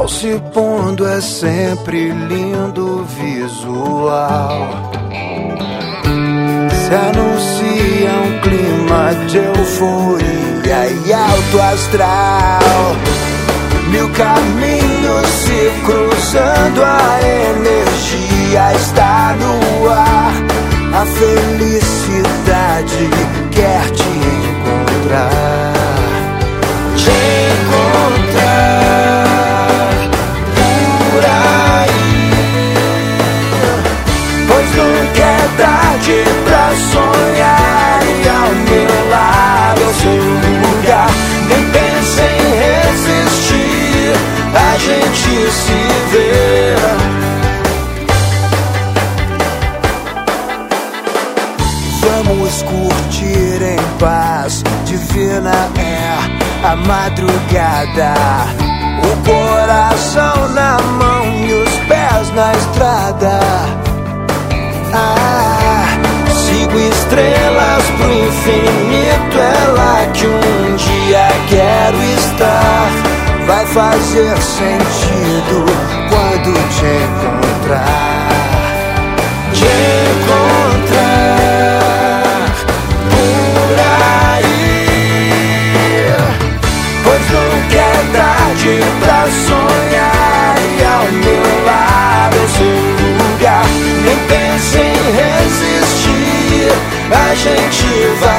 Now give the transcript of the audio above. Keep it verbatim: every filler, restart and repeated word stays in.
sol se pondo é sempre lindo visual. Se anuncia um clima de euforia e alto astral. Mil caminhos se cruzando, a energia está no ar. A felicidade quer te encontrar. Te encontrar por aí, pois nunca é tarde pra sonhar. E ao meu lado é o seu lugar. Nem pense em resistir, a gente se vê. Vamos curtir em paz, divina é a madrugada. O coração na mão e os pés na estrada. Ah, sigo estrelas pro infinito, é lá que um dia quero estar. Vai fazer sentido quando te encontrar. Te encontrar por aí, pois nunca é tarde pra sonhar. E ao meu lado é o seu lugar. Nem pense em resistir, a gente vai